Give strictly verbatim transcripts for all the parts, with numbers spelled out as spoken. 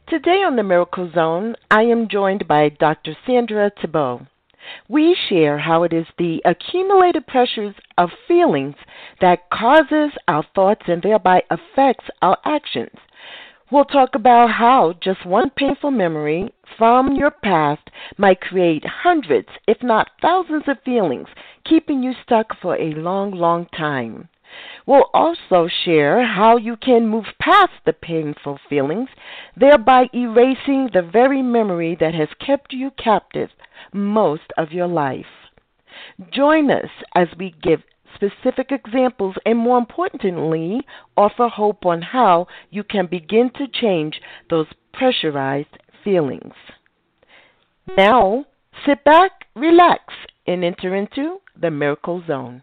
Today on the Miracle Zone, I am joined by Doctor Sandra Thibeault. We share how it is the accumulated pressures of feelings that causes our thoughts and thereby affects our actions. We'll talk about how just one painful memory from your past might create hundreds, if not thousands of feelings, keeping you stuck for a long, long time. We'll also share how you can move past the painful feelings, thereby erasing the very memory that has kept you captive most of your life. Join us as we give specific examples and, more importantly, offer hope on how you can begin to change those pressurized feelings. Now, sit back, relax, and enter into the Miracle Zone.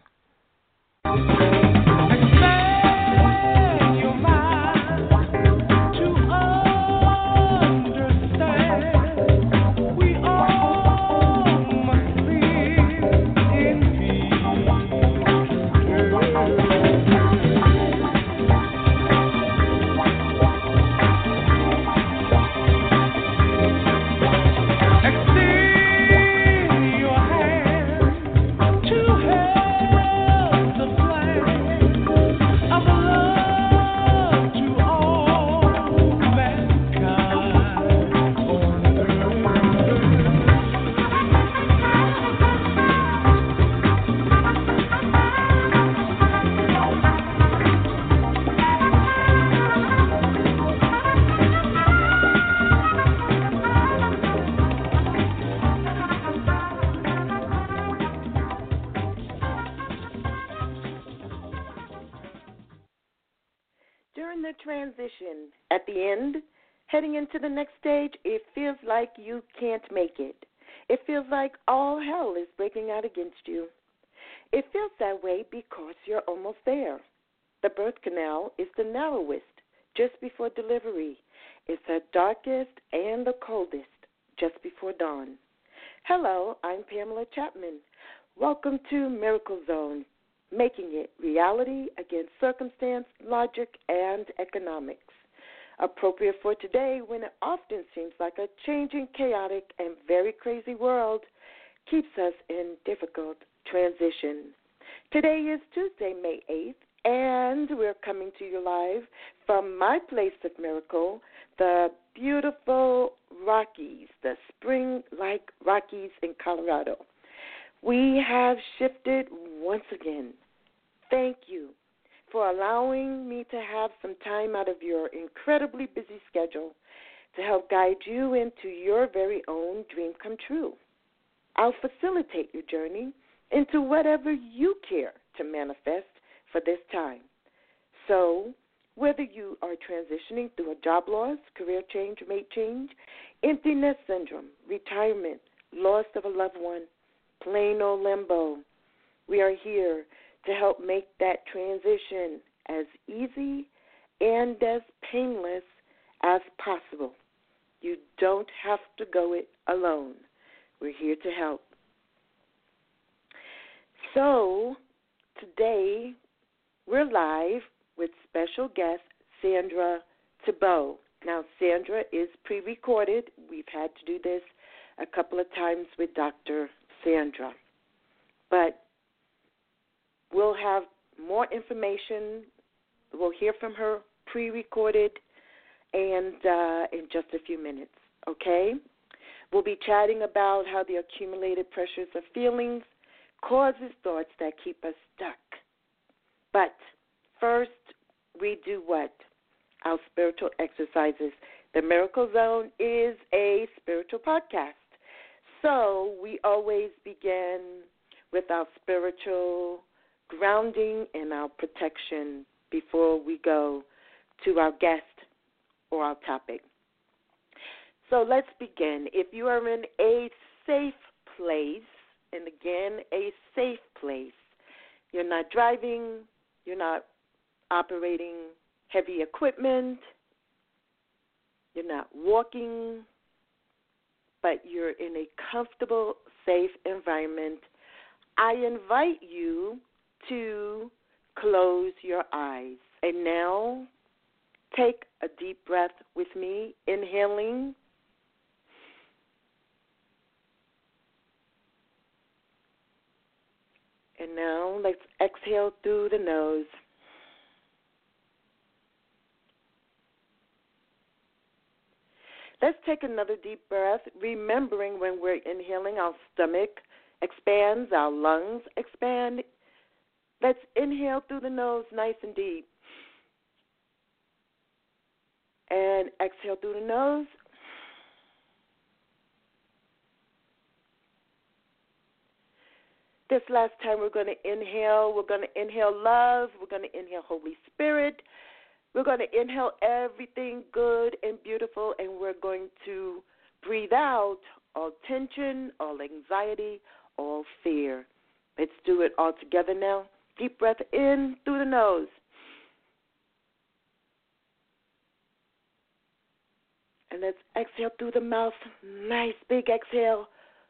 During the transition, at the end, heading into the next stage, it feels like you can't make it. It feels like all hell is breaking out against you. It feels that way because you're almost there. The birth canal is the narrowest just before delivery. It's the darkest and the coldest just before dawn. Hello, I'm Pamela Chapman. Welcome to Miracle Zone, making it reality against circumstance, logic, and economics. Appropriate for today when it often seems like a changing, chaotic, and very crazy world keeps us in difficult transition. Today is Tuesday, May eighth, and we're coming to you live from my place of miracle, the beautiful Rockies, the spring-like Rockies in Colorado. We have shifted once again. Thank you for allowing me to have some time out of your incredibly busy schedule to help guide you into your very own dream come true. I'll facilitate your journey into whatever you care to manifest for this time. So, whether you are transitioning through a job loss, career change, mate change, emptiness syndrome, retirement, loss of a loved one, plain old limbo, we are here to help make that transition as easy and as painless as possible. You don't have to go it alone. We're here to help. So, today we're live with special guest Sandra Thibeault. Now, Sandra is pre-recorded. We've had to do this a couple of times with Doctor Sandra. But we'll have more information. We'll hear from her pre-recorded and uh, in just a few minutes, okay? We'll be chatting about how the accumulated pressures of feelings causes thoughts that keep us stuck. But first, we do what? Our spiritual exercises. The Miracle Zone is a spiritual podcast. So we always begin with our spiritual grounding and our protection before we go to our guest or our topic. So let's begin. If you are in a safe place, and again, a safe place, you're not driving, you're not operating heavy equipment, you're not walking, but you're in a comfortable, safe environment, I invite you to close your eyes. And now take a deep breath with me, inhaling. And now let's exhale through the nose. Let's take another deep breath, remembering when we're inhaling, our stomach expands, our lungs expand. Let's inhale through the nose nice and deep. And exhale through the nose. This last time we're going to inhale. We're going to inhale love. We're going to inhale Holy Spirit. We're going to inhale everything good and beautiful, and we're going to breathe out all tension, all anxiety, all fear. Let's do it all together now. Deep breath in through the nose. And let's exhale through the mouth. Nice big exhale.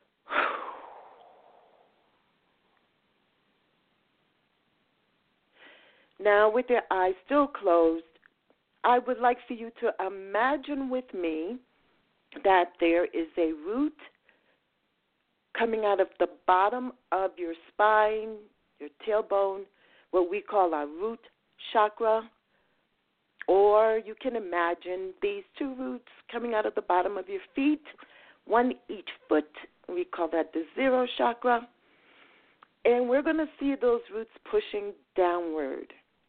Now, with your eyes still closed, I would like for you to imagine with me that there is a root coming out of the bottom of your spine, your tailbone, what we call our root chakra. Or you can imagine these two roots coming out of the bottom of your feet, one each foot. We call that the zero chakra. And we're going to see those roots pushing downward,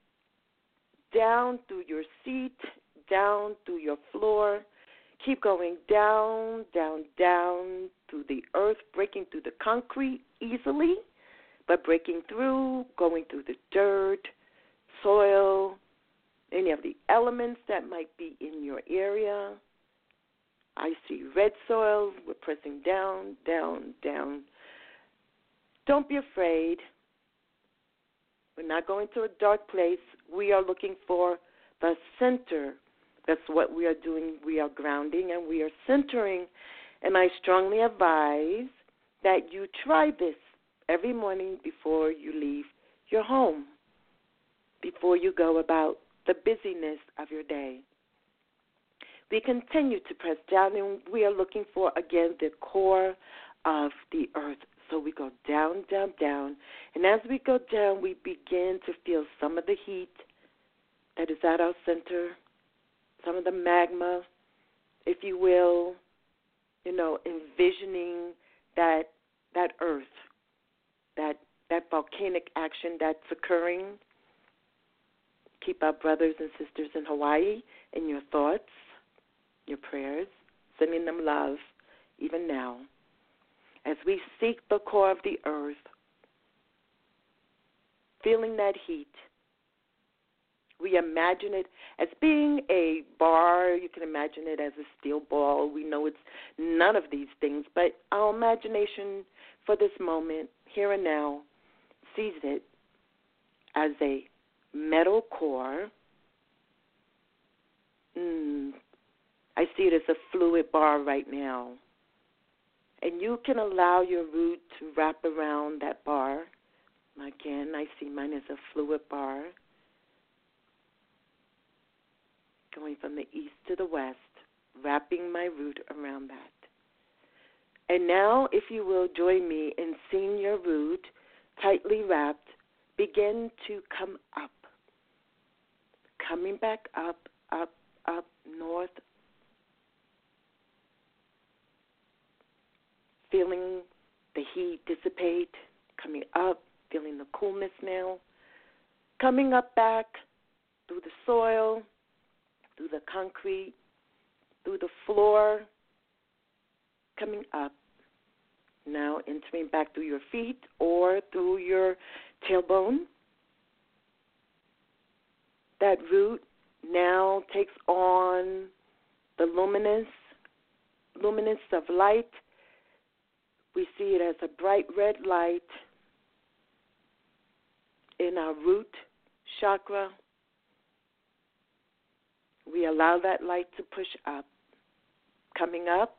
down through your seat, down through your floor. Keep going down, down, down through the earth, breaking through the concrete easily, but breaking through, going through the dirt, soil, any of the elements that might be in your area. I see red soil. We're pressing down, down, down. Don't be afraid. We're not going to a dark place. We are looking for the center. That's what we are doing. We are grounding and we are centering. And I strongly advise that you try this every morning before you leave your home, before you go about the busyness of your day. We continue to press down, and we are looking for, again, the core of the earth. So we go down, down, down. And as we go down, we begin to feel some of the heat that is at our center, some of the magma, if you will, you know, envisioning that that earth, that that volcanic action that's occurring. Keep our brothers and sisters in Hawaii in your thoughts, your prayers, sending them love even now. As we seek the core of the earth, feeling that heat, we imagine it as being a bar. You can imagine it as a steel ball. We know it's none of these things, but our imagination for this moment, here and now, sees it as a metal core. Mm, I see it as a fluid bar right now. And you can allow your root to wrap around that bar. Again, I see mine as a fluid bar, going from the east to the west, wrapping my root around that. And now, if you will, join me in seeing your root, tightly wrapped, begin to come up. Coming back up, up, up, north. Feeling the heat dissipate, coming up, feeling the coolness now. Coming up back through the soil, through the concrete, through the floor. Coming up. Now entering back through your feet or through your tailbone. That root now takes on the luminous, luminance of light. We see it as a bright red light in our root chakra. We allow that light to push up. Coming up,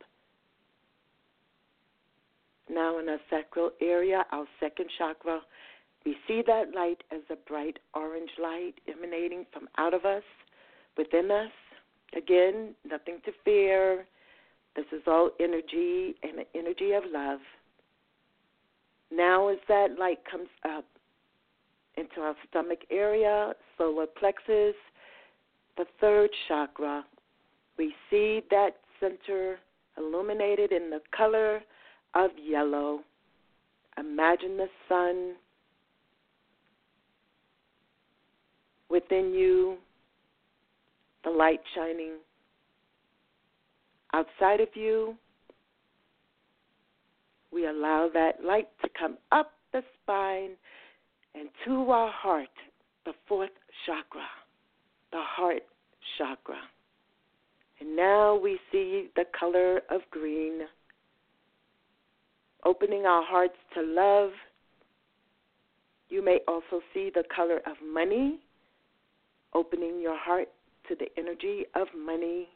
now in our sacral area, our second chakra, we see that light as a bright orange light emanating from out of us, within us. Again, nothing to fear. This is all energy and the energy of love. Now as that light comes up into our stomach area, solar plexus, the third chakra, we see that center illuminated in the color of yellow. Imagine the sun within you, the light shining outside of you. We allow that light to come up the spine and to our heart, the fourth chakra, the heart chakra. And now we see the color of green, opening our hearts to love. You may also see the color of money, opening your heart to the energy of money.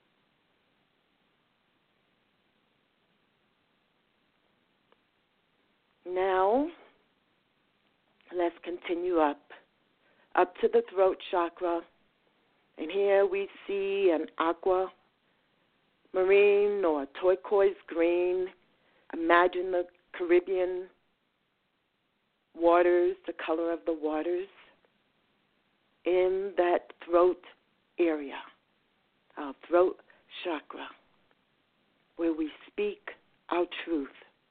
Now, let's continue up, up to the throat chakra. And here we see an aqua, marine, or turquoise green. Imagine the Caribbean waters, the color of the waters, in that throat area, our throat chakra, where we speak our truth.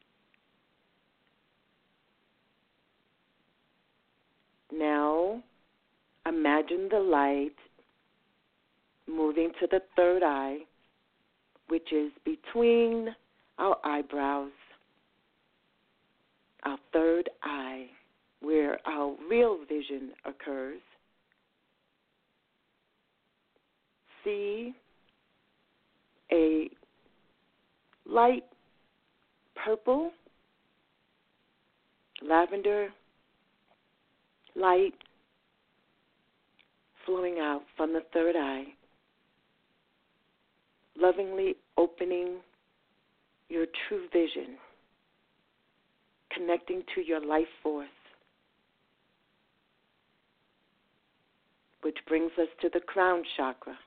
Now, imagine the light moving to the third eye, which is between our eyebrows, our third eye, where our real vision occurs. See a light purple, lavender light flowing out from the third eye, lovingly opening your true vision, connecting to your life force, which brings us to the crown chakra.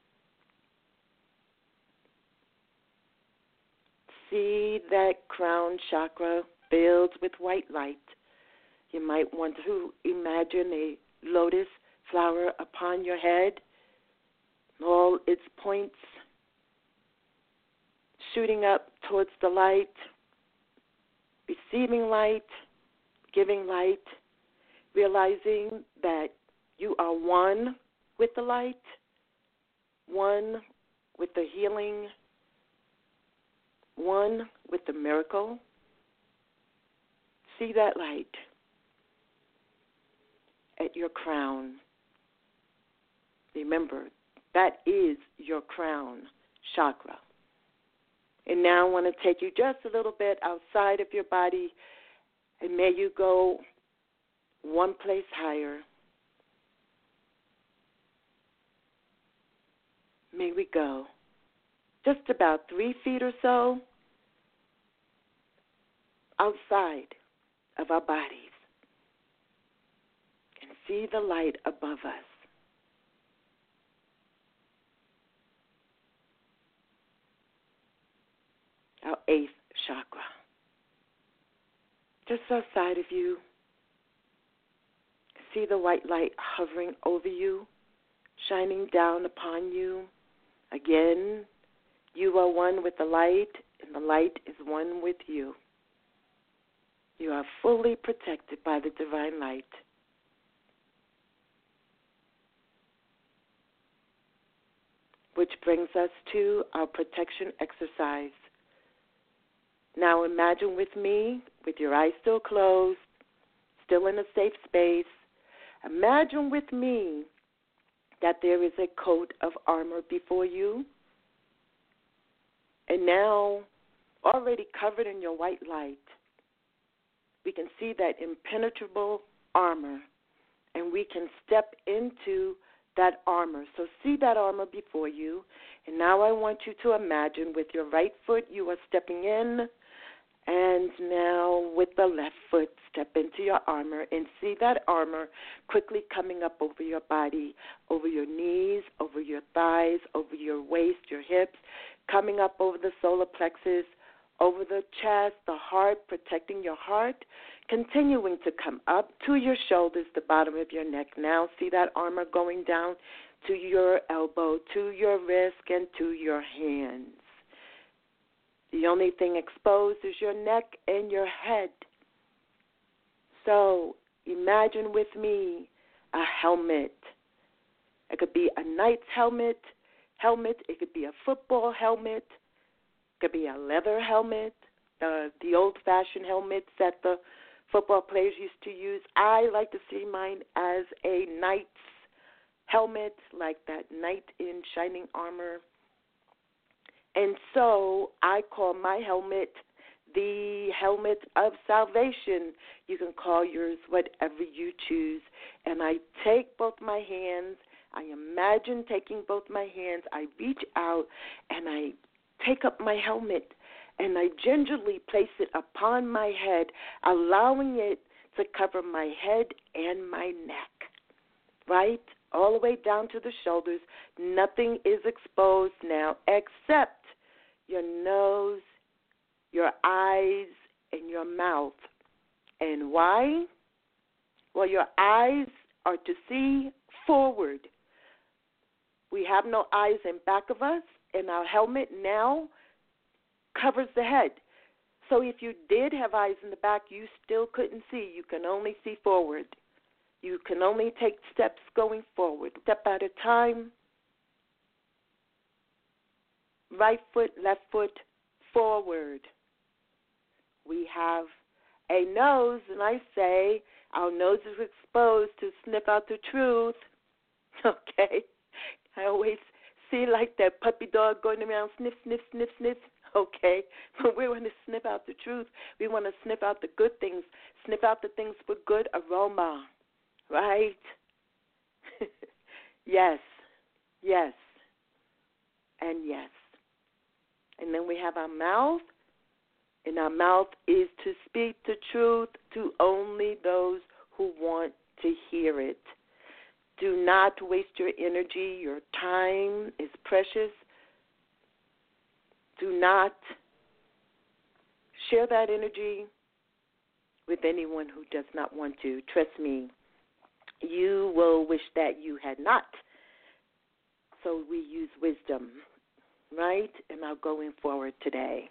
See that crown chakra filled with white light. You might want to imagine a lotus flower upon your head, all its points shooting up towards the light, receiving light, giving light, realizing that you are one with the light, one with the healing, one with the miracle. See that light at your crown. Remember, that is your crown chakra. And now I want to take you just a little bit outside of your body, and may you go one place higher. May we go just about three feet or so outside of our bodies and see the light above us. Our eighth chakra. Just outside of you, see the white light hovering over you, shining down upon you. Again, you are one with the light, and the light is one with you. You are fully protected by the divine light. Which brings us to our protection exercise. Now imagine with me, with your eyes still closed, still in a safe space, imagine with me that there is a coat of armor before you. And now, already covered in your white light, we can see that impenetrable armor, and we can step into that armor. So see that armor before you, and now I want you to imagine with your right foot you are stepping in, And now with the left foot, step into your armor and see that armor quickly coming up over your body, over your knees, over your thighs, over your waist, your hips, coming up over the solar plexus, over the chest, the heart, protecting your heart, continuing to come up to your shoulders, the bottom of your neck. Now see that armor going down to your elbow, to your wrist, and to your hands. The only thing exposed is your neck and your head. So imagine with me a helmet. It could be a knight's helmet, helmet. It could be a football helmet. It could be a leather helmet, uh, the old-fashioned helmets that the football players used to use. I like to see mine as a knight's helmet, like that knight in shining armor. And so I call my helmet the helmet of salvation. You can call yours whatever you choose. And I take both my hands. I imagine taking both my hands. I reach out and I take up my helmet and I gingerly place it upon my head, allowing it to cover my head and my neck, right? All the way down to the shoulders. Nothing is exposed now except your nose, your eyes, and your mouth. And why? Well, your eyes are to see forward. We have no eyes in back of us, and our helmet now covers the head. So if you did have eyes in the back, you still couldn't see. You can only see forward. You can only take steps going forward, step at a time. Right foot, left foot, forward. We have a nose, and I say our nose is exposed to sniff out the truth. Okay? I always see like that puppy dog going around, sniff, sniff, sniff, sniff. Okay? But we want to sniff out the truth. We want to sniff out the good things, sniff out the things with good aroma. Right? Yes, yes, and yes. And then we have our mouth, and our mouth is to speak the truth to only those who want to hear it. Do not waste your energy. Your time is precious. Do not share that energy with anyone who does not want to. Trust me, you will wish that you had not. So we use wisdom, right? And now going forward today.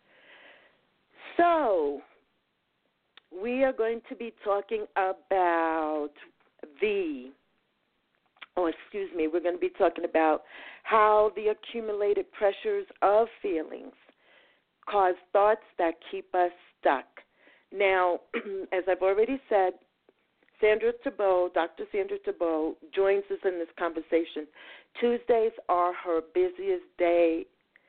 So we are going to be talking about the, or excuse me, we're going to be talking about how the accumulated pressures of feelings cause thoughts that keep us stuck. Now, as I've already said, Sandra Thibault, Doctor Sandra Thibault, joins us in this conversation. Tuesdays are her busiest day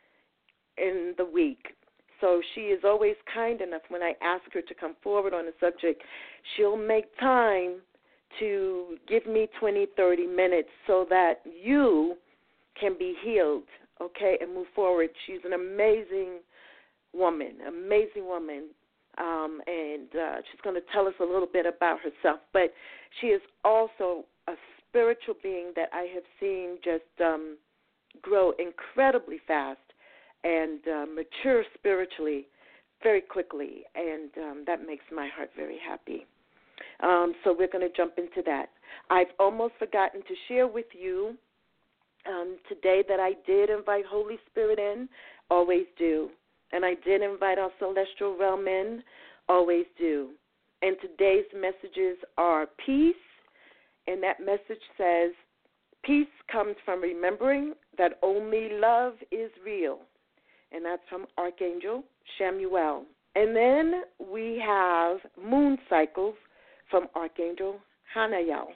in the week. So she is always kind enough when I ask her to come forward on a subject. She'll make time to give me twenty, thirty minutes so that you can be healed, okay, and move forward. She's an amazing woman, amazing woman. Um, and uh, she's going to tell us a little bit about herself. But she is also a spiritual being that I have seen just um, grow incredibly fast and uh, mature spiritually very quickly, and um, that makes my heart very happy. Um, so we're going to jump into that. I've almost forgotten to share with you um, today that I did invite Holy Spirit in, always do. And I did invite our celestial realm in, always do. And today's messages are peace, and that message says, peace comes from remembering that only love is real. And that's from Archangel Chamuel. And then we have moon cycles from Archangel Hanael.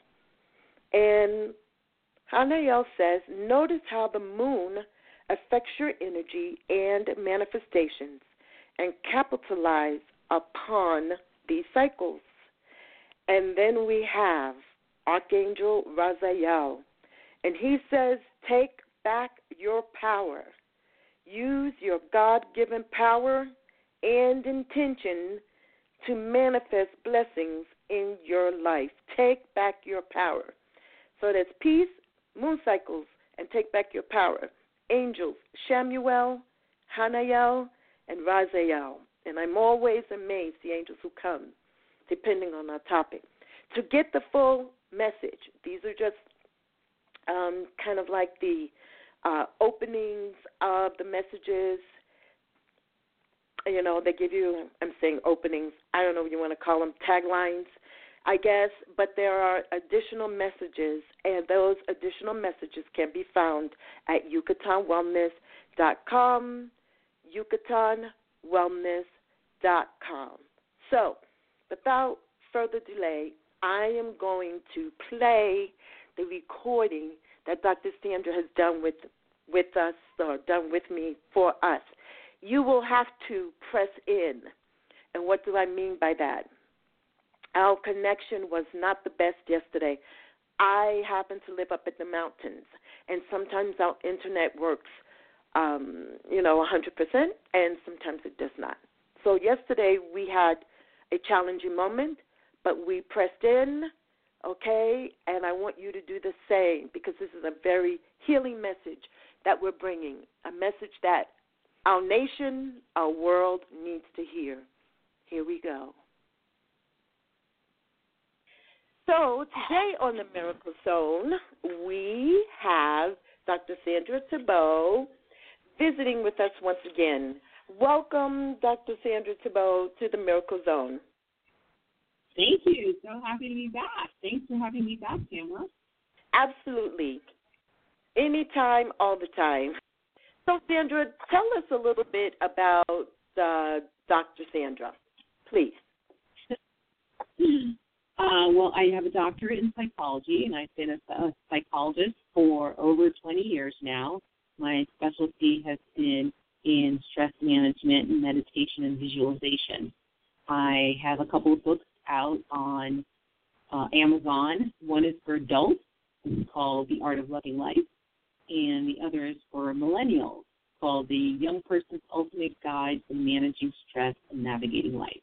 And Hanael says, notice how the moon affects your energy and manifestations, and capitalize upon these cycles. And then we have Archangel Raziel, and he says, take back your power. Use your God-given power and intention to manifest blessings in your life. Take back your power. So there's peace, moon cycles, and take back your power. Angels, Shamuel, Hanael, and Raziel. And I'm always amazed, the angels who come, depending on our topic. To get the full message, these are just um, kind of like the uh, openings of the messages. You know, they give you, I'm saying openings, I don't know what you want to call them, taglines, I guess, but there are additional messages, and those additional messages can be found at yucatan wellness dot com, yucatan wellness dot com. So, without further delay, I am going to play the recording that Doctor Sandra has done with with us, or done with me for us. You will have to press in. And what do I mean by that? Our connection was not the best yesterday. I happen to live up in the mountains, and sometimes our internet works, um, you know, one hundred percent, and sometimes it does not. So yesterday we had a challenging moment, but we pressed in, okay, and I want you to do the same, because this is a very healing message that we're bringing, a message that our nation, our world needs to hear. Here we go. So today on the Miracle Zone, we have Doctor Sandra Thibeault visiting with us once again. Welcome, Doctor Sandra Thibeault, to the Miracle Zone. Thank you. So happy to be back. Thanks for having me back, Pamela. Absolutely. Anytime, all the time. So, Sandra, tell us a little bit about uh, Doctor Sandra, please. Uh, well, I have a doctorate in psychology, and I've been a, a psychologist for over twenty years now. My specialty has been in stress management and meditation and visualization. I have a couple of books out on uh, Amazon. One is for adults, it's called The Art of Loving Life, and the other is for millennials, called The Young Person's Ultimate Guide to Managing Stress and Navigating Life.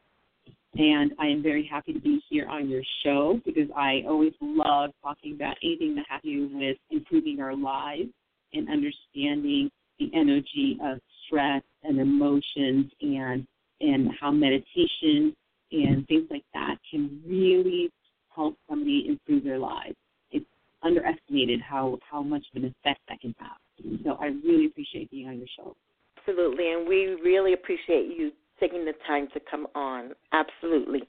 And I am very happy to be here on your show, because I always love talking about anything that has to do with improving our lives and understanding the energy of stress and emotions, and and how meditation and things like that can really help somebody improve their lives. It's underestimated how, how much of an effect that can have. So I really appreciate being on your show. Absolutely, and we really appreciate you taking the time to come on. Absolutely.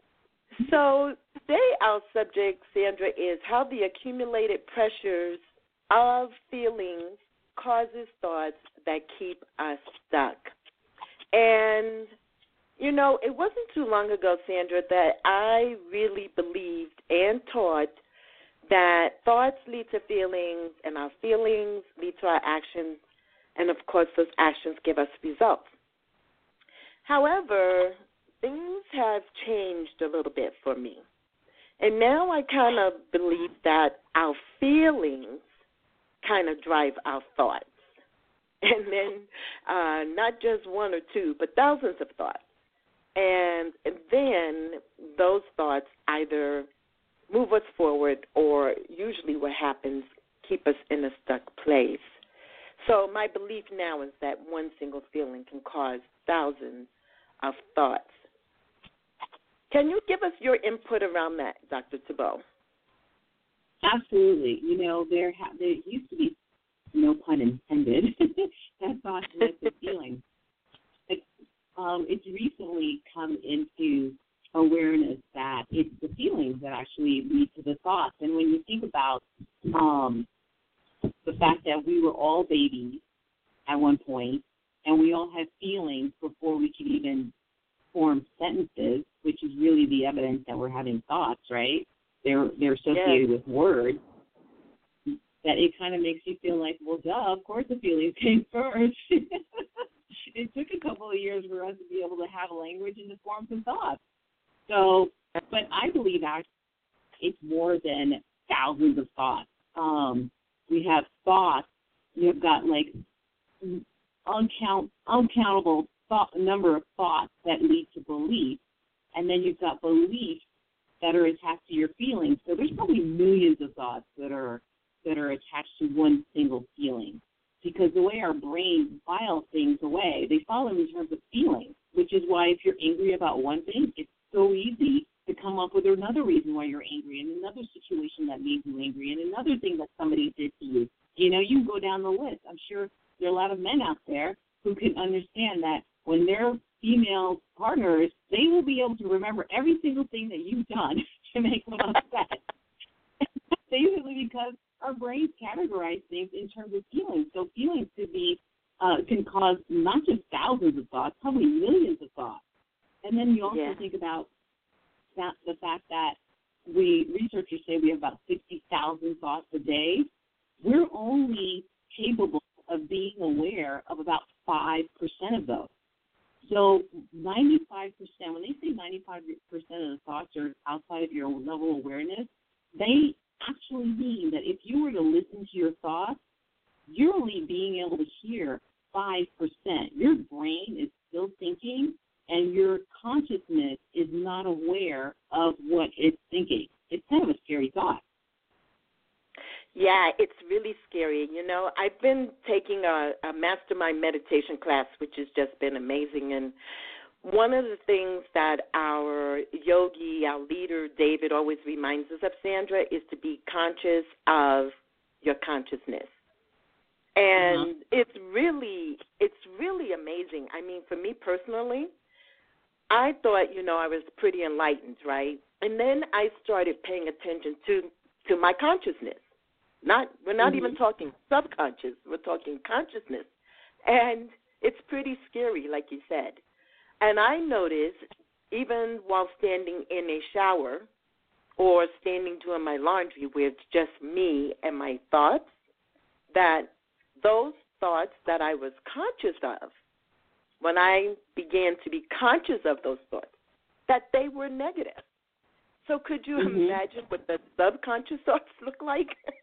So today our subject, Sandra, is how the accumulated pressures of feelings causes thoughts that keep us stuck. And, you know, it wasn't too long ago, Sandra, that I really believed and taught that thoughts lead to feelings, and our feelings lead to our actions, and, of course, those actions give us results. However, things have changed a little bit for me. And now I kind of believe that our feelings kind of drive our thoughts. And then uh, not just one or two, but thousands of thoughts. And, and then those thoughts either move us forward, or usually what happens, keep us in a stuck place. So my belief now is that one single feeling can cause thousands of thoughts. Can you give us your input around that, Doctor Thibeault? Absolutely. You know, there ha- there used to be, no pun intended, that thought was the feeling. But, um, it's recently come into awareness that it's the feelings that actually lead to the thoughts. And when you think about um, the fact that we were all babies at one point, and we all had feelings before we could even form sentences, which is really the evidence that we're having thoughts, right? They're they're associated yes. with words. That it kind of makes you feel like, well, duh, of course the feelings came first. It took a couple of years for us to be able to have language and to form some thoughts. So, but I believe actually it's more than thousands of thoughts. Um, we have thoughts. You've got like uncount, uncountable thought, a number of thoughts that lead to beliefs, and then you've got beliefs that are attached to your feelings. So there's probably millions of thoughts that are that are attached to one single feeling. Because the way our brain files things away, they file them in terms of feelings, which is why if you're angry about one thing, it's so easy to come up with another reason why you're angry, and another situation that made you angry, and another thing that somebody did to you. You know, you can go down the list. I'm sure there are a lot of men out there who can understand that when they're female partners, they will be able to remember every single thing that you've done to make them upset. Basically because our brains categorize things in terms of feelings. So feelings could be, uh, can cause not just thousands of thoughts, probably millions of thoughts. And then you also yeah. think about that, the fact that we, researchers say we have about sixty thousand thoughts a day. We're only capable of being aware of about five percent of those. So ninety-five percent, when they say ninety-five percent of the thoughts are outside of your level of awareness, they actually mean that if you were to listen to your thoughts, you're only being able to hear five percent. Your brain is still thinking, and your consciousness is not aware of what it's thinking. It's kind of a scary thought. Yeah, it's really scary. You know, I've been taking a, a mastermind meditation class, which has just been amazing. And one of the things that our yogi, our leader, David, always reminds us of, Sandra, is to be conscious of your consciousness. And mm-hmm. it's really, it's really amazing. I mean, for me personally, I thought, you know, I was pretty enlightened, right? And then I started paying attention to, to my consciousness. Not we're not mm-hmm. even talking subconscious. We're talking consciousness. And it's pretty scary, like you said. And I noticed, even while standing in a shower or standing doing my laundry where it's just me and my thoughts, that those thoughts that I was conscious of, when I began to be conscious of those thoughts, that they were negative. So could you mm-hmm. imagine what the subconscious thoughts look like?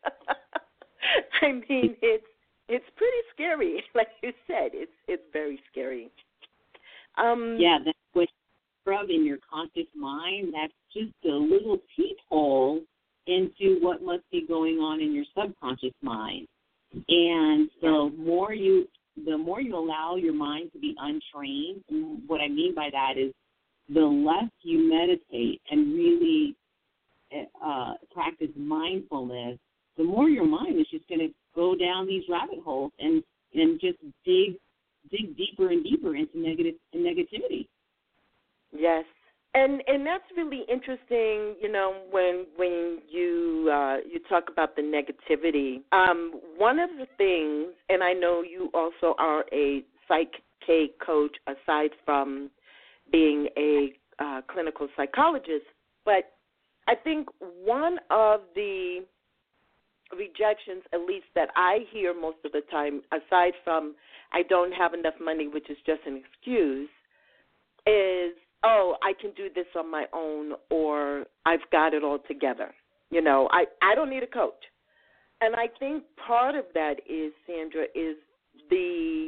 I mean, it's it's pretty scary. Like you said, it's it's very scary. Um, yeah, that's what you rub in your conscious mind. That's just a little peephole into what must be going on in your subconscious mind. And the more you the more you allow your mind to be untrained, and what I mean by that is the less you meditate and really uh, practice mindfulness, the more your mind is just going to go down these rabbit holes and, and just dig dig deeper and deeper into negative negativity. Yes, and and that's really interesting. You know, when when you uh, you talk about the negativity, um, one of the things, and I know you also are a Psych K coach aside from being a uh, clinical psychologist, but I think one of the rejections, at least that I hear most of the time, aside from I don't have enough money, which is just an excuse, is, oh, I can do this on my own, or I've got it all together. You know, I, I don't need a coach. And I think part of that is, Sandra, is the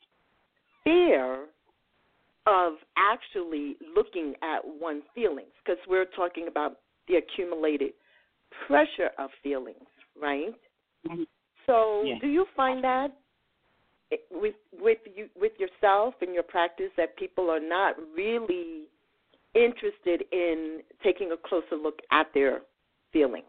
fear of actually looking at one's feelings, because we're talking about the accumulated pressure of feelings, right? Mm-hmm. So yeah. Do you find that with with you with yourself and your practice that people are not really interested in taking a closer look at their feelings?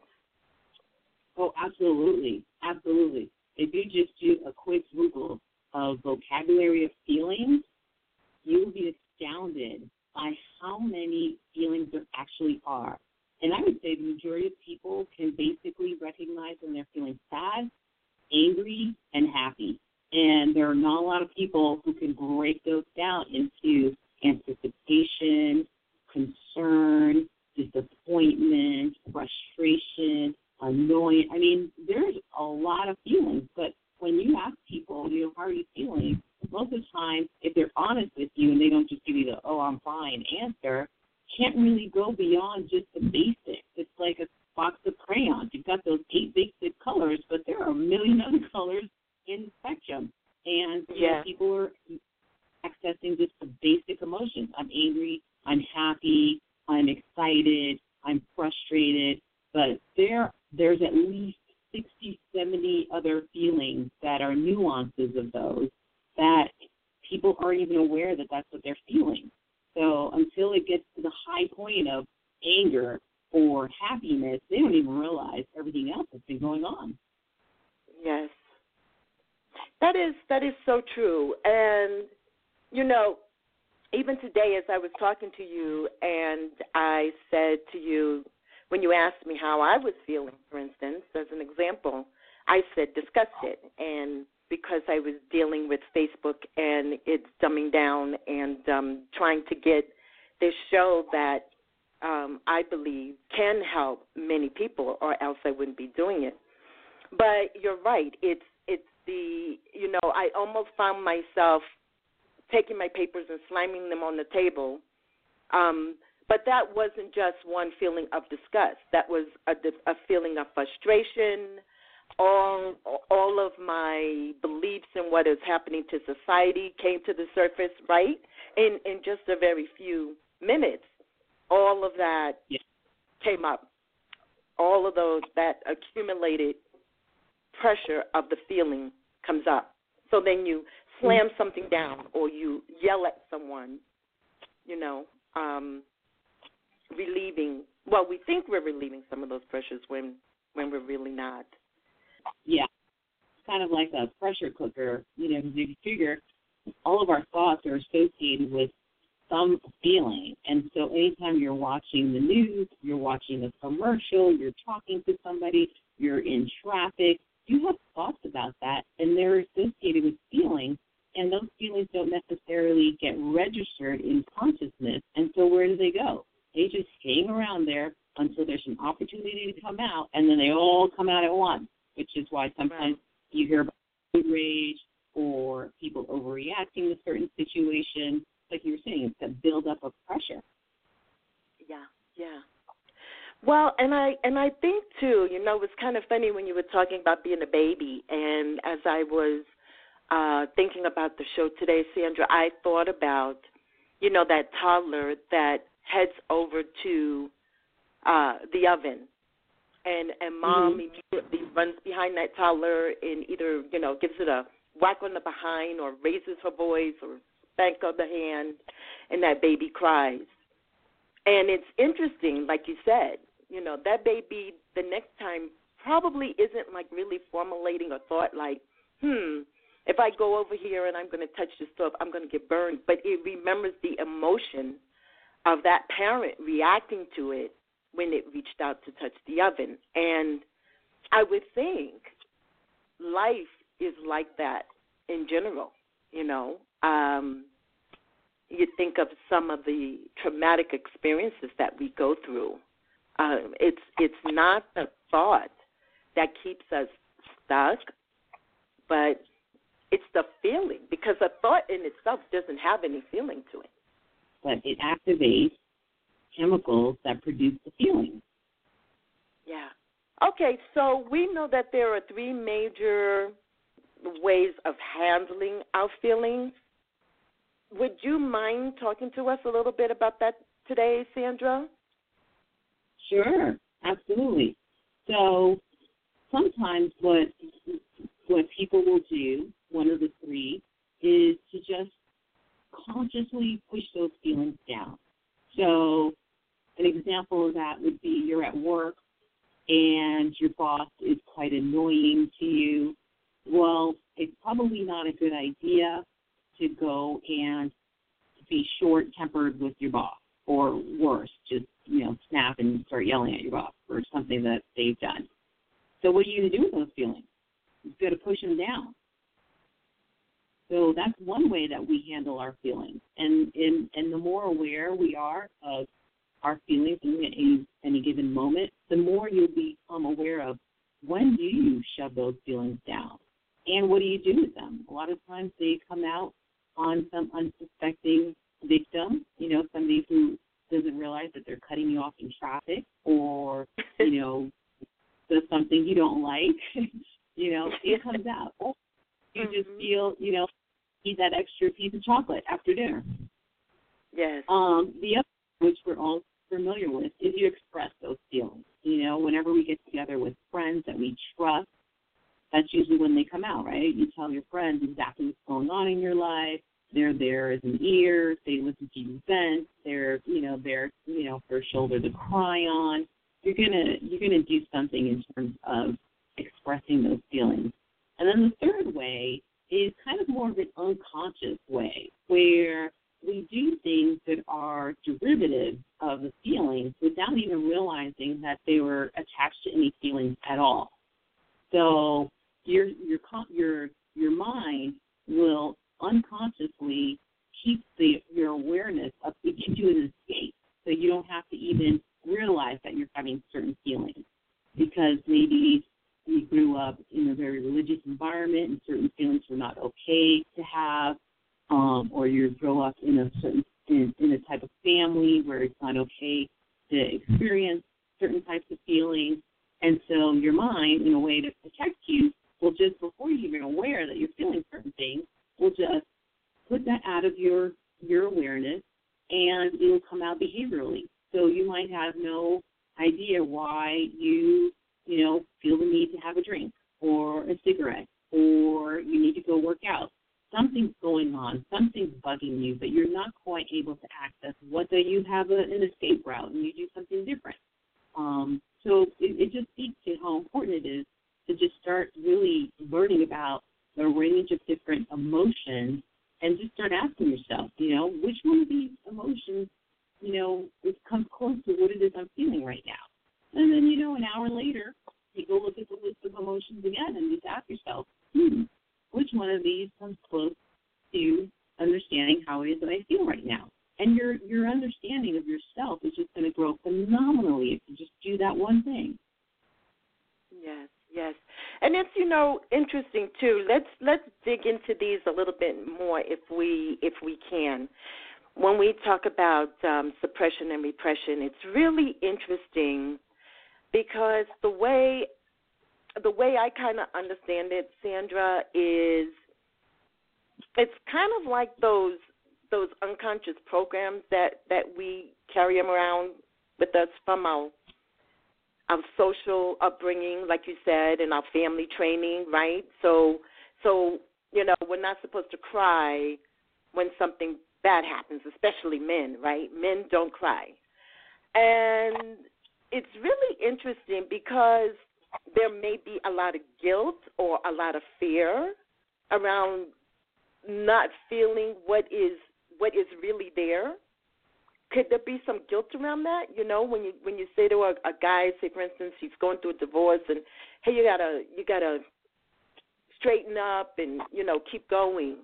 Oh, absolutely, absolutely. If you just do a quick Google of vocabulary of feelings, you will be astounded by how many feelings there actually are. And I would say the majority of people can basically recognize when they're feeling sad, angry, and happy. And there are not a lot of people who can break those down into anticipation, concern, disappointment, frustration, annoyance. I mean, there's a lot of feelings, but when you ask people, you know, how are you feeling? Most of the time, if they're honest with you and they don't just give you the, oh, I'm fine answer, can't really go beyond just the basics. It's like a box of crayons. You've got those eight basic colors, but there are a million other colors in the spectrum. And you yeah. know, people are accessing just the basic emotions. I'm angry, I'm happy, I'm excited, I'm frustrated, but there there's at least sixty, seventy other feelings that are nuances of those that people aren't even aware that that's what they're feeling. So until it gets to the high point of anger or happiness, they don't even realize everything else that's been going on. Yes. That is that is so true. And, you know, even today as I was talking to you and I said to you, when you asked me how I was feeling, for instance, as an example, I said disgusted. And because I was dealing with Facebook and it's dumbing down and um, trying to get this show that um, I believe can help many people, or else I wouldn't be doing it. But you're right. It's it's the, you know, I almost found myself taking my papers and slamming them on the table. Um, but that wasn't just one feeling of disgust. That was a, a feeling of frustration. All all of my beliefs in what is happening to society came to the surface, right? In in just a very few minutes, all of that yeah. came up. All of those, that accumulated pressure of the feeling comes up. So then you slam something down or you yell at someone, you know, um, relieving. Well, we think we're relieving some of those pressures when, when we're really not. Yeah, it's kind of like a pressure cooker, you know, because you figure all of our thoughts are associated with some feeling. And so anytime you're watching the news, you're watching a commercial, you're talking to somebody, you're in traffic, you have thoughts about that, and they're associated with feelings, and those feelings don't necessarily get registered in consciousness. And so where do they go? They just hang around there until there's an opportunity to come out, and then they all come out at once, which is why sometimes you hear about food rage or people overreacting to certain situations. Like you were saying, it's a buildup of pressure. Yeah, yeah. Well, and I and I think, too, you know, it was kind of funny when you were talking about being a baby, and as I was uh, thinking about the show today, Sandra, I thought about, you know, that toddler that heads over to uh, the oven, and, and mom mm-hmm. immediately runs behind that toddler and either, you know, gives it a whack on the behind or raises her voice or spank on the hand, and that baby cries. And it's interesting, like you said, you know, that baby the next time probably isn't like really formulating a thought like, hmm, if I go over here and I'm going to touch the stove, I'm going to get burned. But it remembers the emotion of that parent reacting to it when it reached out to touch the oven. And I would think life is like that in general, you know. Um, you think of some of the traumatic experiences that we go through. Uh, it's it's not the thought that keeps us stuck, but it's the feeling, because a thought in itself doesn't have any feeling to it. But it activates chemicals that produce the feeling. Yeah. Okay, so we know that there are three major ways of handling our feelings. Would you mind talking to us a little bit about that today, Sandra? Sure, absolutely. So sometimes what what people will do, one of the three, is to just consciously push those feelings down. So an example of that would be you're at work and your boss is quite annoying to you. Well, it's probably not a good idea to go and be short-tempered with your boss, or worse, just, you know, snap and start yelling at your boss for something that they've done. So what are you going to do with those feelings? You've got to push them down. So that's one way that we handle our feelings. And and, and the more aware we are of our feelings in any, any given moment, the more you'll become aware of when do you shove those feelings down and what do you do with them. A lot of times they come out on some unsuspecting victim, you know, somebody who doesn't realize that they're cutting you off in traffic, or, you know, does something you don't like, you know, it comes out. Or you just feel, you know, eat that extra piece of chocolate after dinner. Yes. Um, the other, which we're all familiar with, is you express those feelings. You know, whenever we get together with friends that we trust, that's usually when they come out, right? You tell your friends exactly what's going on in your life. They're there as an ear. They listen to you vent. They're, you know, they're, you know, for a shoulder to cry on. You're gonna, you're gonna do something in terms of expressing those feelings. And then the third way is kind of more of an unconscious way, where we do things that are derivatives of the feelings without even realizing that they were attached to any feelings at all. So your your your your mind will unconsciously keep the your awareness up. It gives you an escape, so you don't have to even realize that you're having certain feelings, because maybe you grew up in a very religious environment and certain feelings were not okay to have, um, or you grow up in a certain in, in a type of family where it's not okay to experience certain types of feelings. And so your mind, in a way to protect you, will just, before you're even aware that you're feeling certain things, will just put that out of your your awareness, and it will come out behaviorally. So you might have no idea why you, you know, feel the need to have a drink or a cigarette, or you need to go work out. Something's going on, something's bugging you, but you're not quite able to access what, that you have a, an escape route and you do something different. Um, so it, it just speaks to how important it is to just start really learning about the range of different emotions, and just start asking yourself, you know, which one of these emotions, you know, it comes close to what it is I'm feeling right now. And then, you know, an hour later, you go look at the list of emotions again and just ask yourself, hmm, which one of these comes close to understanding how it is that I feel right now? And your your understanding of yourself is just going to grow phenomenally if you just do that one thing. Yes, yes. And it's, you know, interesting too. Let's let's dig into these a little bit more if we if we can. When we talk about um, suppression and repression, it's really interesting because the way the way I kind of understand it, Sandra, is it's kind of like those those unconscious programs that, that we carry around with us from our our social upbringing, like you said, and our family training, right? So, so you know, we're not supposed to cry when something bad happens, especially men, right? Men don't cry. And it's really interesting because there may be a lot of guilt or a lot of fear around not feeling what is what is really there. Could there be some guilt around that? You know, when you when you say to a, a guy, say for instance, he's going through a divorce, and hey, you gotta you gotta straighten up and you know keep going.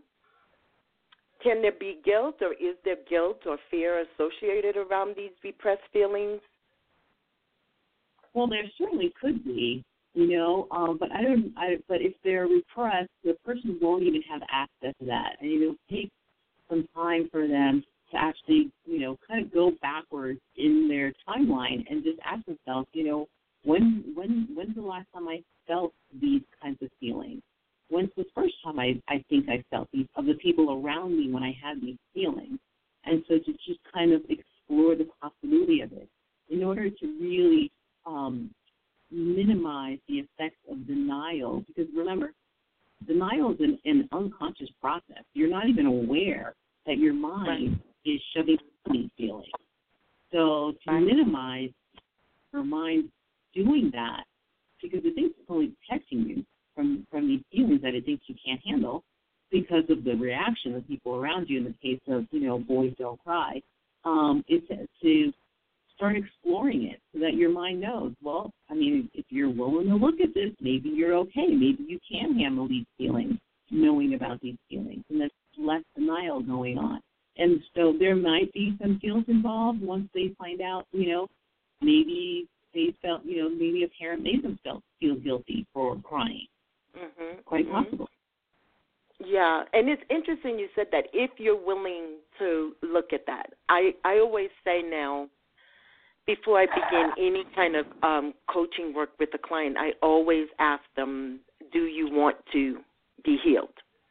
Can there be guilt, or is there guilt or fear associated around these repressed feelings? Well, there certainly could be, you know, um, but I don't. I, but if they're repressed, the person won't even have access to that, and it'll take some time for them to actually, you know, kind of go backwards in their timeline and just ask themselves, you know, when when when's the last time I felt these kinds of feelings? When's the first time I, I think I felt these of the people around me when I had these feelings? And so to just kind of explore the possibility of it in order to really um, minimize the effects of denial, because remember, denial is an, an unconscious process. You're not even aware that your mind is shoving these feelings. So to right. minimize your mind doing that, because it thinks it's only protecting you from, from these feelings that it thinks you can't handle because of the reaction of people around you in the case of, you know, boys don't cry, um, is to start exploring it so that your mind knows, well, I mean, if you're willing to look at this, maybe you're okay. Maybe you can handle these feelings, knowing about these feelings, and there's less denial going on. And so there might be some guilt involved once they find out, you know, maybe they felt, you know, maybe a parent made them feel, feel guilty for crying. Mm-hmm. Quite mm-hmm. possible. Yeah, and it's interesting you said that if you're willing to look at that. I, I always say now, before I begin any kind of um, coaching work with a client, I always ask them, do you want to be healed?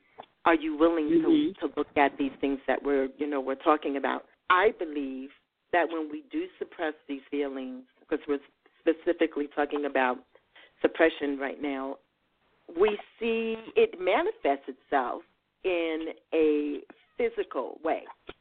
Are you willing mm-hmm. to, to look at these things that we're, you know, we're talking about? I believe that when we do suppress these feelings, because we're specifically talking about suppression right now, we see it manifests itself in a physical way.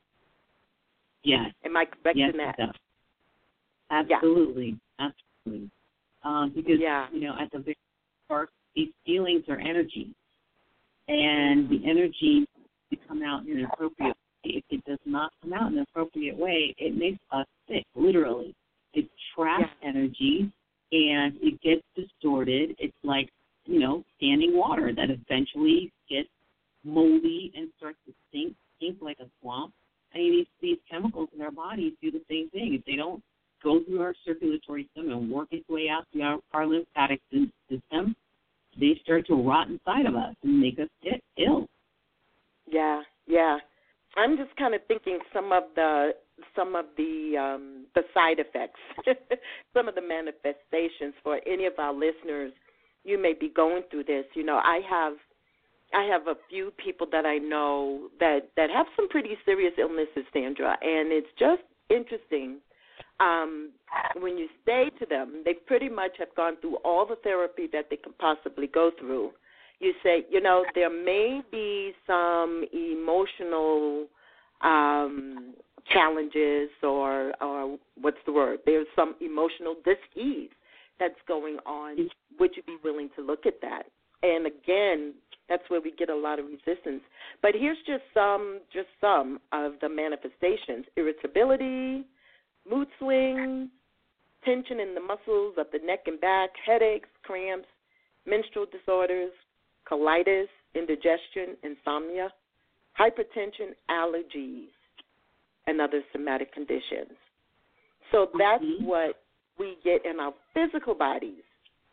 Yes. Am I correct yes, in that? It does. Absolutely. Yeah. Absolutely. Um, because, yeah. you know, at the very start, these feelings are energy. And the energy to come out in an appropriate way. If it does not come out in an appropriate way, it makes us sick, literally. It traps yeah. energy, and it gets distorted. It's like, you know, standing water that eventually gets moldy and starts to stink, stink like a swamp. I mean, these, these chemicals in our bodies do the same thing. If they don't go through our circulatory system and work its way out through our, our lymphatic system, they start to rot inside of us and make us get ill. Yeah, yeah. I'm just kind of thinking some of the some of the um, the side effects, some of the manifestations for any of our listeners. You may be going through this. You know, I have I have a few people that I know that, that have some pretty serious illnesses, Sandra, and it's just interesting. Um, when you say to them, they pretty much have gone through all the therapy that they can possibly go through. You say, you know, there may be some emotional um, challenges or, or what's the word? There's some emotional dis-ease that's going on. Would you be willing to look at that? And again, that's where we get a lot of resistance. But here's just some, just some of the manifestations: irritability, mood swings, tension in the muscles of the neck and back, headaches, cramps, menstrual disorders, colitis, indigestion, insomnia, hypertension, allergies, and other somatic conditions. So that's mm-hmm. what we get in our physical bodies.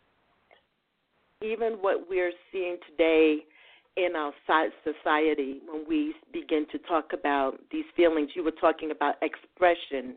Even what we're seeing today in our society when we begin to talk about these feelings, you were talking about expression.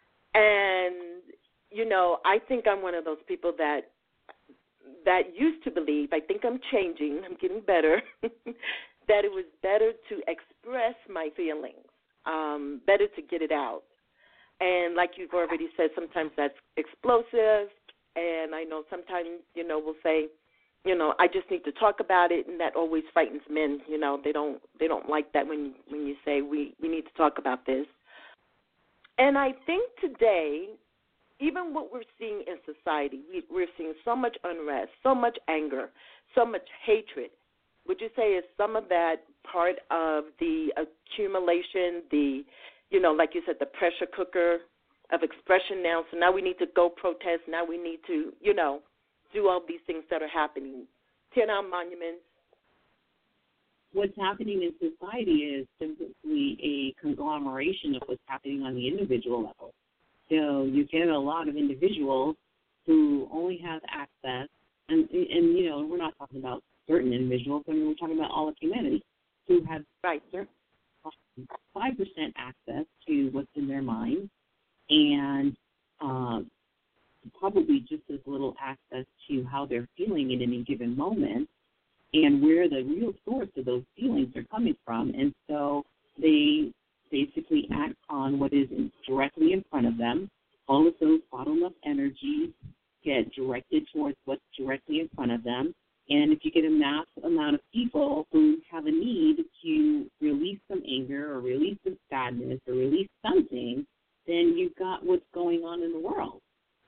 And, you know, I think I'm one of those people that that used to believe, I think I'm changing, I'm getting better, that it was better to express my feelings, um, better to get it out. And like you've already said, sometimes that's explosive, and I know sometimes, you know, we'll say, you know, I just need to talk about it, and that always frightens men. You know, they don't they don't like that when when you say we, we need to talk about this. And I think today, even what we're seeing in society, we, we're seeing so much unrest, so much anger, so much hatred. Would you say is some of that part of the accumulation, the, you know, like you said, the pressure cooker of expression now? So now we need to go protest. Now we need to, you know, do all these things that are happening. Tear down monuments. What's happening in society is simply a conglomeration of what's happening on the individual level. So you get a lot of individuals who only have access, and, and you know, we're not talking about certain individuals, I mean, we're talking about all of humanity, who have right. five percent access to what's in their mind, and um, probably just as little access to how they're feeling at any given moment and where the real source of those feelings are coming from. And so they basically act on what is directly in front of them. All of those bottled up energies get directed towards what's directly in front of them. And if you get a mass amount of people who have a need to release some anger or release some sadness or release something, then you've got what's going on in the world.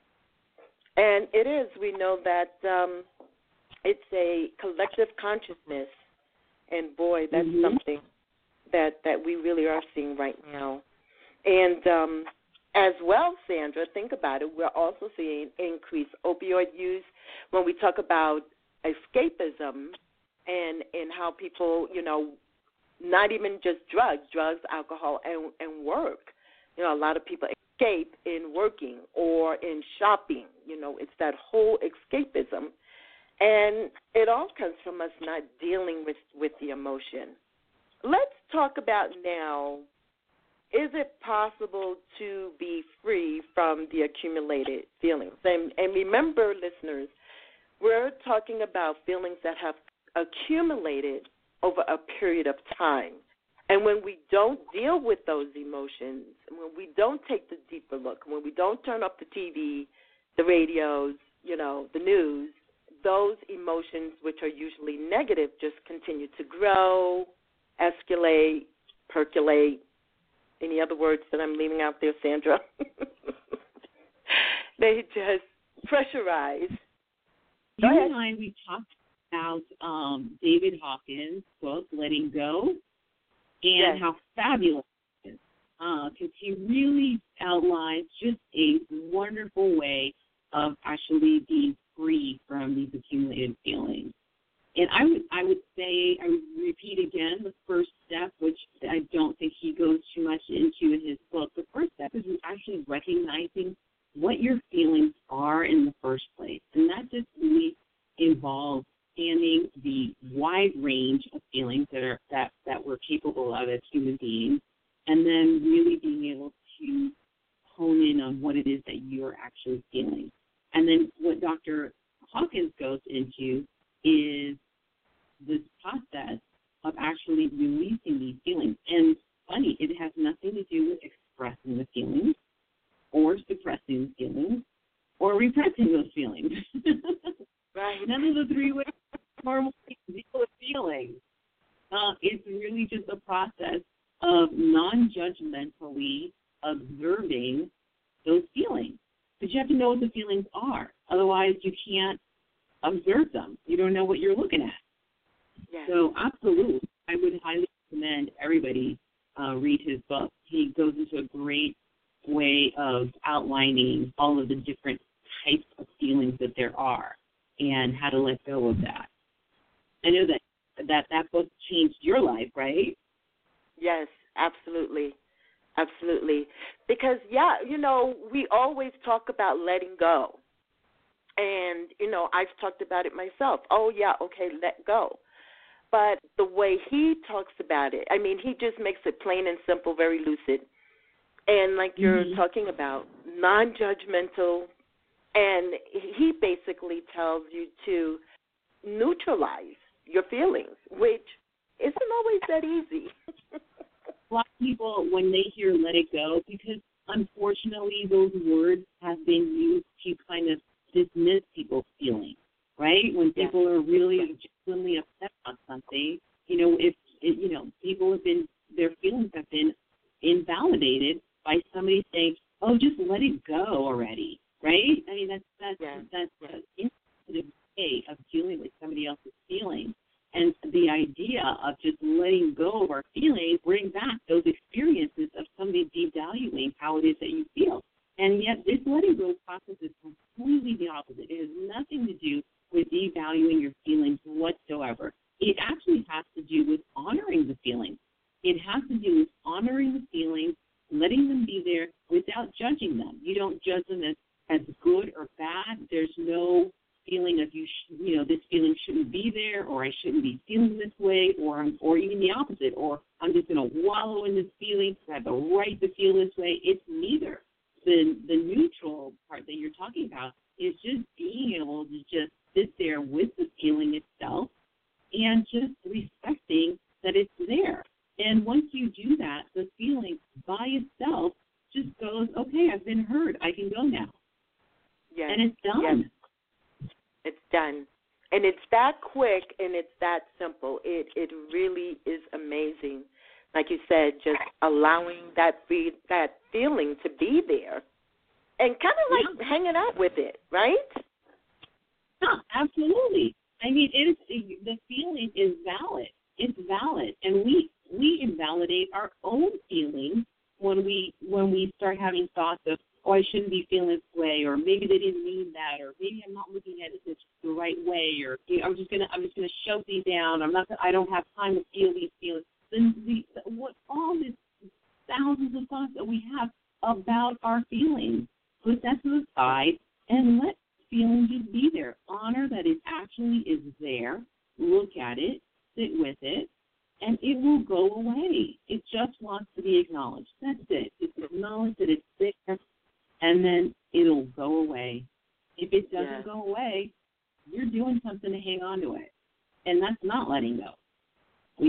And it is. We know that um, it's a collective consciousness. And, boy, that's mm-hmm. something that, that we really are seeing right now. And um, as well, Sandra, think about it, we're also seeing increased opioid use when we talk about escapism and, and how people, you know, not even just drugs, drugs, alcohol, and, and work. You know, a lot of people escape in working or in shopping. You know, it's that whole escapism. And it all comes from us not dealing with, with the emotion. Let's talk about now, is it possible to be free from the accumulated feelings? And, and remember, listeners, we're talking about feelings that have accumulated over a period of time. And when we don't deal with those emotions, when we don't take the deeper look, when we don't turn up the T V, the radios, you know, the news, those emotions, which are usually negative, just continue to grow, escalate, percolate. Any other words that I'm leaving out there, Sandra? They just pressurize. You and I, we talked about um, David Hawkins' book, Letting Go, and yes. how fabulous it is, because uh, he really outlines just a wonderful way of actually being free from these accumulated feelings. And I would I would say, I would repeat again, the first step, which I don't think he goes too much into in his book, the first step is actually recognizing what your feelings are in the first place. And that just really involves understanding the wide range of feelings that are that, that we're capable of as human beings, and then really being able to hone in on what it is that you're actually feeling. And then what Doctor Hawkins goes into is this process of actually releasing these feelings. And funny, it has nothing to do with expressing the feelings or suppressing the feelings or repressing those feelings. Right. None of the three ways normally deal with feelings. Uh, it's really just a process of non-judgmentally observing those feelings. But you have to know what the feelings are. Otherwise, you can't observe them. You don't know what you're looking at. Yes. So, absolutely, I would highly recommend everybody uh, read his book. He goes into a great way of outlining all of the different types of feelings that there are and how to let go of that. I know that that, that book changed your life, right? Yes, absolutely. Absolutely. Because, yeah, you know, we always talk about letting go. And, you know, I've talked about it myself. Oh, yeah, okay, let go. But the way he talks about it, I mean, he just makes it plain and simple, very lucid. And like you're mm-hmm. talking about, non-judgmental. And he basically tells you to neutralize your feelings, which isn't always that easy. A lot of people, when they hear let it go, because unfortunately those words have been used to kind of dismiss people's feelings, right? When people are really genuinely upset about something, you know, if, if, you know, people have been, their feelings have been invalidated by somebody saying, oh, just let it go already, right? I mean, that's, that's, yeah. that's an insensitive way of dealing with somebody else's feelings. And the idea of just letting go of our feelings bring back those experiences of somebody devaluing how it is that you feel. And yet this letting go process is completely the opposite. It has nothing to do with devaluing your feelings whatsoever. It actually has to do with honoring the feelings. It has to do with honoring the feelings, letting them be there without judging them. You don't judge them as, as good or bad. There's no feeling of, you sh- you know, this feeling shouldn't be there, or I shouldn't be feeling this way, or or even the opposite, or I'm just going to wallow in this feeling because I have the right to feel this way. It's neither. The, the neutral part that you're talking about is just being able to just sit there with the feeling itself and just respecting that it's there. And once you do that, the feeling by itself just goes, okay, I've been heard. I can go now. Yes. And it's done. Yes. It's done. And it's that quick and it's that simple. It it really is amazing. Like you said, just allowing that be, that feeling to be there and kind of like yeah. hanging out with it, right? Yeah, absolutely. I mean, it is, the feeling is valid. It's valid. And we we invalidate our own feelings when we when we start having thoughts of, oh, I shouldn't be feeling this way, or maybe they didn't mean that, or maybe I'm not looking at it the right way, or you know, I'm just gonna I'm just gonna shove these down. I'm not. I don't have time to feel these feelings. Then the what all these thousands of thoughts that we have about our feelings, put that to the side and let feelings just be there. Honor that it actually is there. Look at it, sit with it, and it will go away. It just wants to be acknowledged. That's it. It's acknowledged that it's there, and then it'll go away. If it doesn't yeah. go away, you're doing something to hang on to it, and that's not letting go.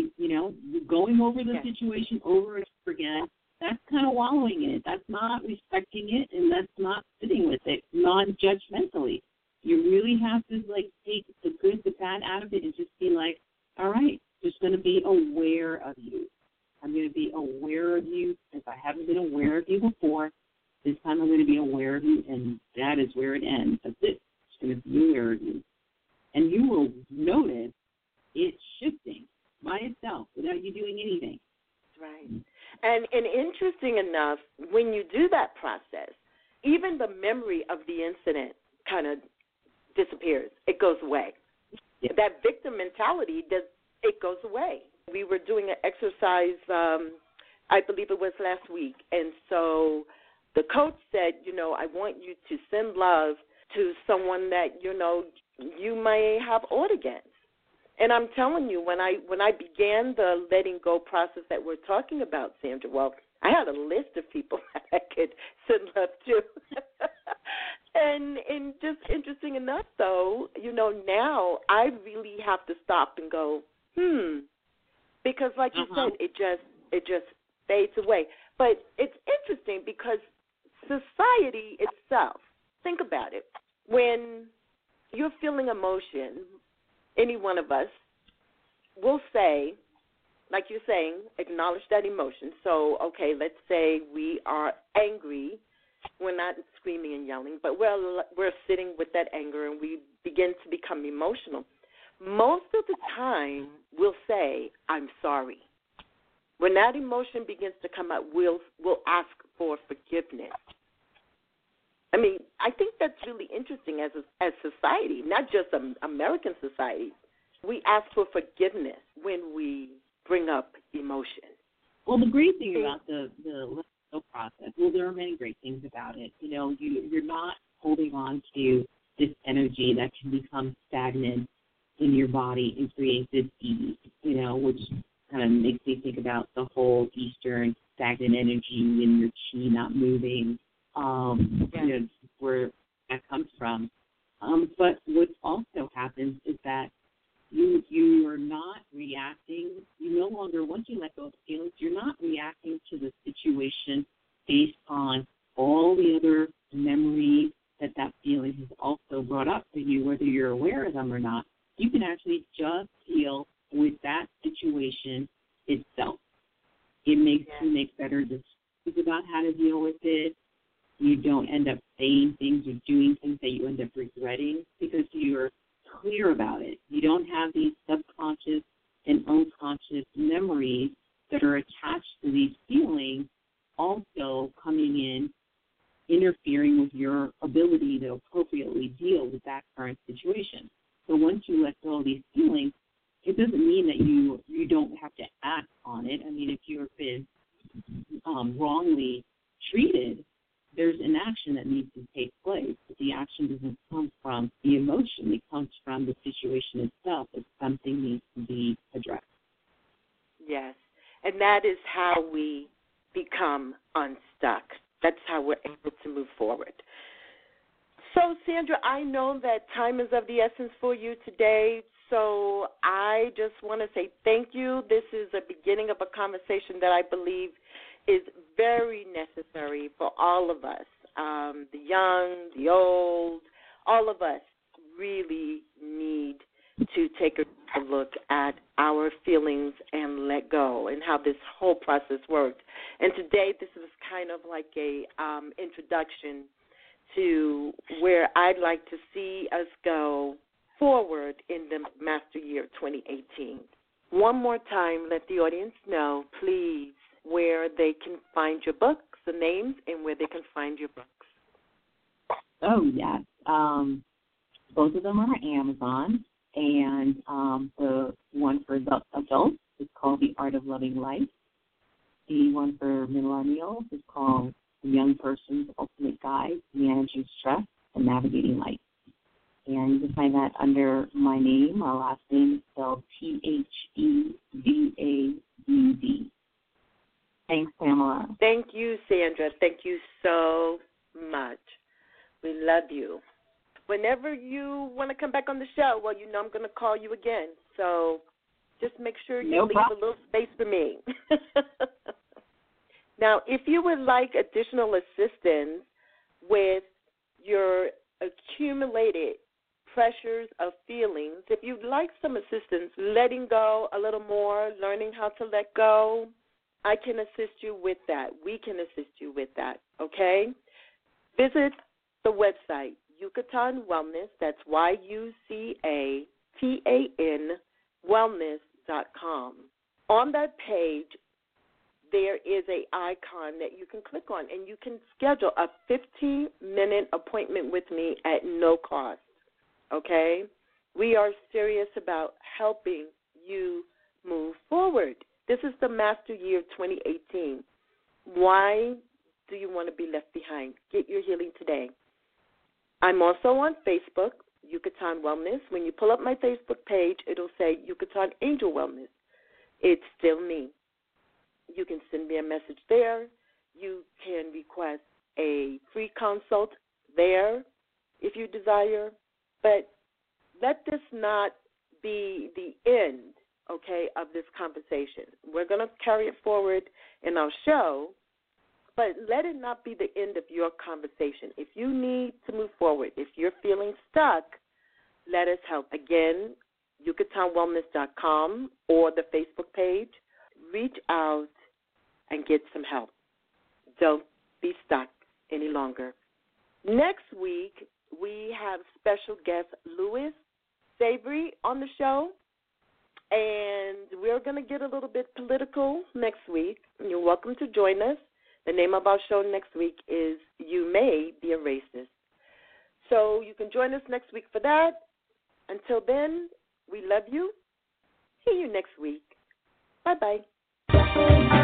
going over the yes. situation over and over again, that's kind of wallowing in it. That's not respecting it, and that's not sitting with it non-judgmentally. You really have to, like, take the good, the bad out of it and just be like, all right, just going to be aware of you. I'm going to be aware of you. If I haven't been aware of you before, this time I'm going to be aware of you, and that is where it ends. That's it. It's going to be aware of you. And you will notice it shifting by itself without you doing anything. Right. And and interesting enough, when you do that process, even the memory of the incident kind of disappears. It goes away. Yeah. That victim mentality, does it goes away. We were doing an exercise, um, I believe it was last week, and so the coach said, you know, I want you to send love to someone that, you know, you may have owed against. And I'm telling you, when I when I began the letting go process that we're talking about, Sandra, well, I had a list of people that I could send love to. and and just interesting enough, though, you know, now I really have to stop and go, hmm, because like you uh-huh. said, it just it just fades away. But it's interesting because society itself, think about it, when you're feeling emotion, any one of us will say, like you're saying, acknowledge that emotion. So, okay, let's say we are angry. We're not screaming and yelling, but we're, we're sitting with that anger and we begin to become emotional. Most of the time, we'll say, I'm sorry. When that emotion begins to come out, we'll, we'll ask for forgiveness. I mean, I think that's really interesting as a, as society, not just um, American society. We ask for forgiveness when we bring up emotion. Well, the great thing about the the letting go process, well, there are many great things about it. You know, you you're not holding on to this energy that can become stagnant in your body and create disease. You know, which kind of makes me think about the whole Eastern stagnant energy and your chi not moving. Um, yeah. you know, where that comes from. Um, but what also happens is that you you are not reacting. You no longer, once you let go of feelings, you're not reacting to the situation based on all the other memories that that feeling has also brought up for you, whether you're aware of them or not. You can actually just deal with that situation itself. It makes yeah. you make better decisions about how to deal with it. You don't end up saying things or doing things that you end up regretting because you're clear about it. You don't have these subconscious and unconscious memories that are attached to these feelings also coming in, interfering with your ability to appropriately deal with that current situation. So once you let go of these feelings, it doesn't mean that you, you don't have to act on it. I mean, if you've been um, wrongly treated, there's an action that needs to take place, but the action doesn't come from the emotion. It comes from the situation itself that something needs to be addressed. Yes, and that is how we become unstuck. That's how we're able to move forward. So, Sandra, I know that time is of the essence for you today, so I just want to say thank you. This is a beginning of a conversation that I believe is very necessary for all of us, um, the young, the old, all of us really need to take a look at our feelings and let go and how this whole process worked. And today this is kind of like a um, introduction to where I'd like to see us go forward in the Master Year twenty eighteen. One more time, let the audience know, please, where they can find your books, the names, and where they can find your books. Oh, yes. Um, both of them are on Amazon, and um, the one for adult, adults is called The Art of Loving Life. The one for millennials is called The Young Person's Ultimate Guide to Managing Stress and Navigating Life. And you can find that under my name. My last name is spelled T H E V A U D. Thanks, Pamela. Thank you, Sandra. Thank you so much. We love you. Whenever you want to come back on the show, well, you know I'm going to call you again. So Just make sure you no leave problem. a little space for me. Now, if you would like additional assistance with your accumulated pressures of feelings, if you'd like some assistance letting go a little more, learning how to let go, I can assist you with that. We can assist you with that, okay? Visit the website, Yucatan Wellness, that's Y U C A T A N, wellness dot com. On that page, there is an icon that you can click on, and you can schedule a fifteen-minute appointment with me at no cost, okay? We are serious about helping you move forward. This is the Master Year of twenty eighteen. Why do you want to be left behind? Get your healing today. I'm also on Facebook, Yucatan Wellness. When you pull up my Facebook page, it'll say Yucatan Angel Wellness. It's still me. You can send me a message there. You can request a free consult there if you desire. But let this not be the end, okay, of this conversation. We're going to carry it forward in our show, but let it not be the end of your conversation. If you need to move forward, if you're feeling stuck, let us help. Again, Yucatan Wellness dot com or the Facebook page. Reach out and get some help. Don't be stuck any longer. Next week, we have special guest Louis Savory on the show, and we're going to get a little bit political next week. You're welcome to join us. The name of our show next week is You May Be a Racist. So you can join us next week for that. Until then, we love you. See you next week. Bye-bye.